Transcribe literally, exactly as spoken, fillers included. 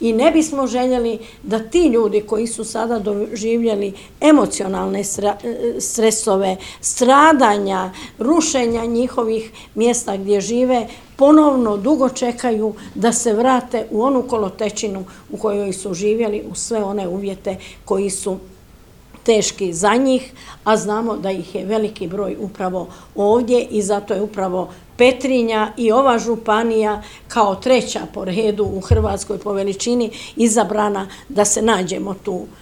i ne bismo željeli da ti ljudi koji su sada doživjeli emocionalne stresove, stradanja, rušenja njihovih mjesta gdje žive, ponovno dugo čekaju da se vrate u onu kolotečinu u kojoj su živjeli, u sve one uvjete koji su teški za njih, a znamo da ih je veliki broj upravo ovdje i zato je upravo Petrinja i ova županija kao treća po redu u Hrvatskoj po veličini izabrana da se nađemo tu